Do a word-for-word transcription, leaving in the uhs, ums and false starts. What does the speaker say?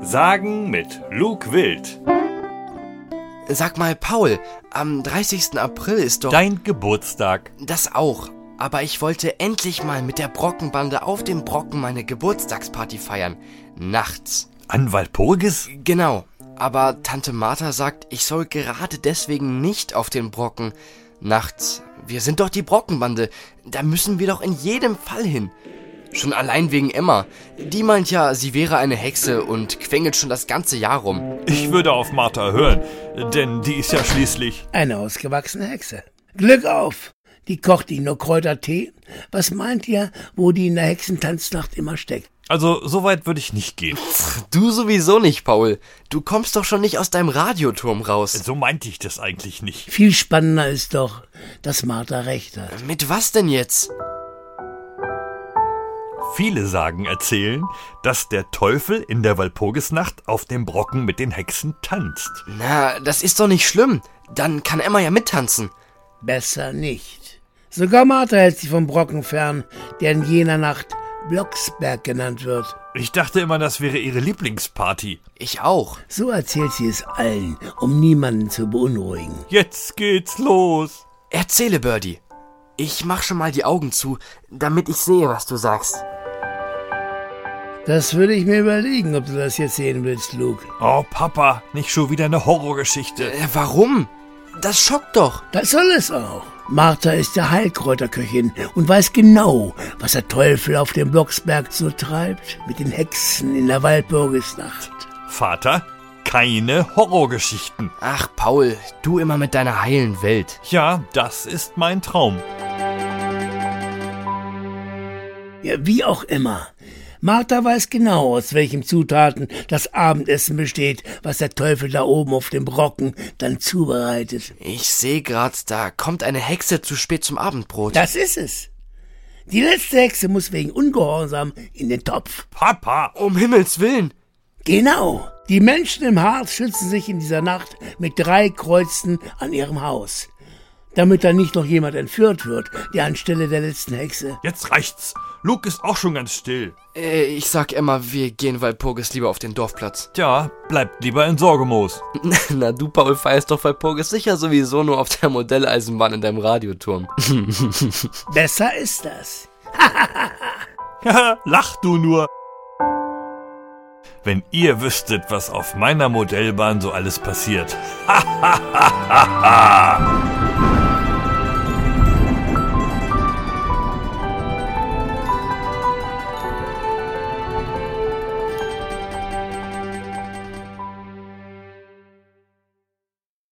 Sagen mit Luke Wild. Sag mal, Paul, am dreißigsten April ist doch... Dein Geburtstag. Das auch. Aber ich wollte endlich mal mit der Brockenbande auf dem Brocken meine Geburtstagsparty feiern. Nachts. An Walpurgis? Genau. Aber Tante Martha sagt, ich soll gerade deswegen nicht auf den Brocken. Nachts. Wir sind doch die Brockenbande. Da müssen wir doch in jedem Fall hin. Schon allein wegen Emma. Die meint ja, sie wäre eine Hexe und quengelt schon das ganze Jahr rum. Ich würde auf Martha hören, denn die ist ja schließlich... eine ausgewachsene Hexe. Glück auf! Die kocht Ihnen nur Kräutertee. Was meint ihr, wo die in der Hexentanznacht immer steckt? Also, so weit würde ich nicht gehen. Du sowieso nicht, Paul. Du kommst doch schon nicht aus deinem Radioturm raus. So meinte ich das eigentlich nicht. Viel spannender ist doch, dass Martha recht hat. Mit was denn jetzt? Viele sagen erzählen, dass der Teufel in der Walpurgisnacht auf dem Brocken mit den Hexen tanzt. Na, das ist doch nicht schlimm. Dann kann Emma ja mittanzen. Besser nicht. Sogar Martha hält sich vom Brocken fern, der in jener Nacht Blocksberg genannt wird. Ich dachte immer, das wäre ihre Lieblingsparty. Ich auch. So erzählt sie es allen, um niemanden zu beunruhigen. Jetzt geht's los. Erzähle, Birdie. Ich mach schon mal die Augen zu, damit ich sehe, was du sagst. Das würde ich mir überlegen, ob du das jetzt sehen willst, Luke. Oh, Papa, nicht schon wieder eine Horrorgeschichte. Äh, warum? Das schockt doch. Das soll es auch. Martha ist der Heilkräuterköchin und weiß genau, was der Teufel auf dem Blocksberg so treibt mit den Hexen in der Walpurgisnacht. Vater, keine Horrorgeschichten. Ach, Paul, du immer mit deiner heilen Welt. Ja, das ist mein Traum. Ja, wie auch immer. Martha weiß genau, aus welchen Zutaten das Abendessen besteht, was der Teufel da oben auf dem Brocken dann zubereitet. Ich sehe grad, da kommt eine Hexe zu spät zum Abendbrot. Das ist es. Die letzte Hexe muss wegen Ungehorsam in den Topf. Papa! Um Himmels Willen. Genau. Die Menschen im Harz schützen sich in dieser Nacht mit drei Kreuzen an ihrem Haus, damit da nicht noch jemand entführt wird, der anstelle der letzten Hexe. Jetzt reicht's. Luke ist auch schon ganz still. Äh, ich sag Emma, wir gehen Walpurgis lieber auf den Dorfplatz. Tja, bleibt lieber in Sorgemoos. Na, du, Paul, feierst doch Walpurgis sicher sowieso nur auf der Modelleisenbahn in deinem Radioturm. Besser ist das. Haha, lach du nur. Wenn ihr wüsstet, was auf meiner Modellbahn so alles passiert. Ha, ha, ha, ha, ha.